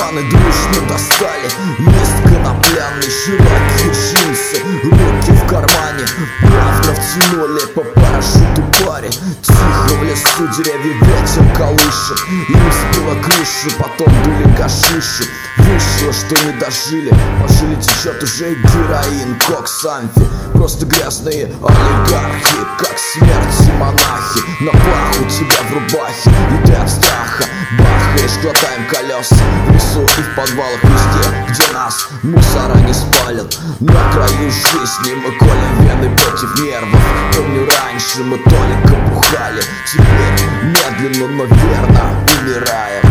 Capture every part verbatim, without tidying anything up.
карманы дружно достали лист конопляный, широкие джинсы, руки в кармане, плавно втянули по парашюту паре. Тихо в лесу деревья ветер колышет, им сбила крышу, потом дули гашиши. Вышло, что не дожили, по жиле течет уже и героин, кокс, амфи. Просто грязные олигархи, как смерть и монахи. На пах у тебя в рубахе, и ты от страха бахаешь, глотаем колеса. В лесу и в подвалах везде, где нас мусора не спалят. На краю жизни мы колем вены против нервов. Помню, раньше мы только бухали, теперь медленно, но верно умираем.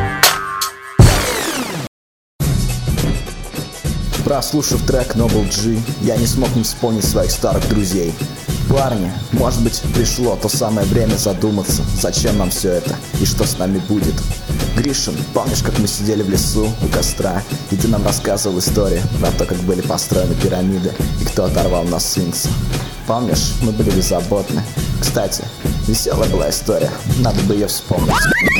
Прослушав трек Noble G, я не смог не вспомнить своих старых друзей. Парни, может быть, пришло то самое время задуматься, зачем нам все это и что с нами будет. Гришин, помнишь, как мы сидели в лесу у костра, и ты нам рассказывал историю про то, как были построены пирамиды и кто оторвал нас сфинкса? Помнишь, мы были беззаботны. Кстати, веселая была история, надо бы ее вспомнить.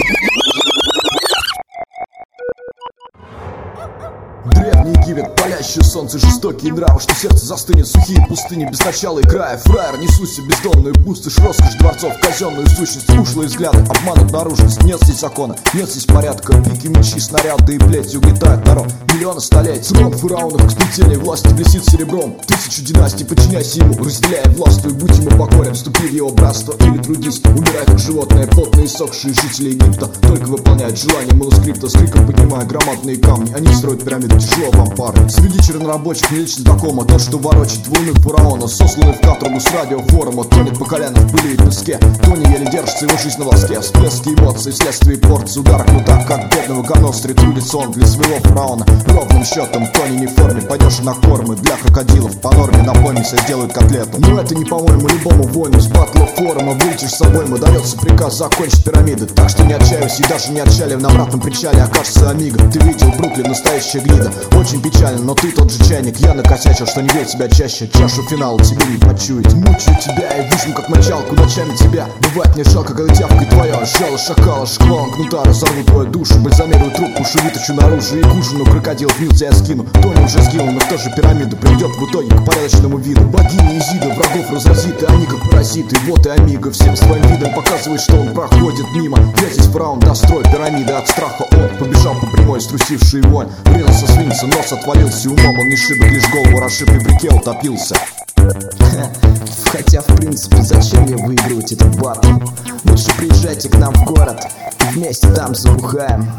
Древний Египет, палящее солнце, жестокие нравы, что сердце застынет, сухие пустыни без начала и края. Фраер, несусь в бездонную пустошь, роскошь дворцов, казенную сущность, ушлые взгляды, обманут наружность. Нет здесь закона, нет здесь порядка, пики, мечи, снаряды и плети угнетают народ. Миллионы столетий, трон фараонов к сплетению власти блестит серебром. Тысячу династий, подчиняйся ему, разделяя властвуй, будь ему покорен, вступи в его братство или трудись. Умирай как животное, потные сохшие жители Египта только выполняют желания манускрипта, с криком поднимая громадные камни. Они строят пирамиды, тяжело вам, парни. Среди чернорабочих мне лично знакомо тот, что ворочит волны фараона, сосланный в каторгу с радиофорума, тонет по колено в пыли и песке. Тони еле держится его жизнь на волоске. Всплески эмоций, вследствие порции удара кнута, как бедного Ганостри трудится он для своего фараона. Ровным счетом Тони не в форме, пойдешь на кормы для крокодилов. По норме напомнится, сделают котлету. Но это не, по-моему, любому воину с батла форума вылетишь с собой, ему дается приказ закончить пирамиды. Так что не отчаивайся и даже не отчалив, на обратном причале окажется Амиго. Ты видел Бруклин, настоящая гнида. Очень печально, но ты тот же чайник. Я накосячил, что не бил тебя чаще. Чашу финала тебе не почуять. Мучаю тебя и вижу, как мочалку ночами тебя. Бывает мне жалко, когда тявкой твоя жало шакала, шквалом кнута разорву твою душу. Бальзамирую трубку, шу вытащу наружу и к ужину крокодилов мил тебя скину. Тони уже сгинул, но кто же пирамиду приведет в итоге к порядочному виду? Богиня Изида врагов разразит, и они как паразиты. Вот и Амиго всем своим видом показывает, что он проходит мимо. Я здесь фараон, дострой пирамиды. От страха он побежал по прямой, струсивший вонь. Врезался свинца, нос отвалился, умом он не шибок, лишь голову расшиб и в реке утопился. Хотя в принципе зачем мне выигрывать этот батл? Лучше приезжайте к нам в город и вместе там забухаем.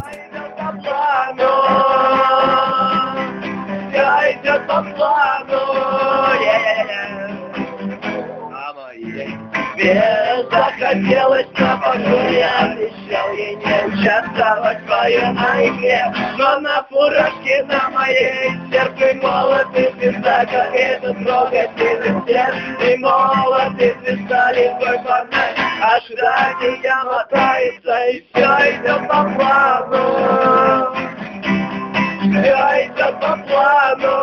Все идет по плану, мне захотелось на погоду, я обещал ей не участвовать в военной игре. Но на фуражке на моей сердце молот и звезда, как это трогательный свет. И молот и звезда, лихой фонарь, ожидание мотается, и все идет по плану. Все идет по плану.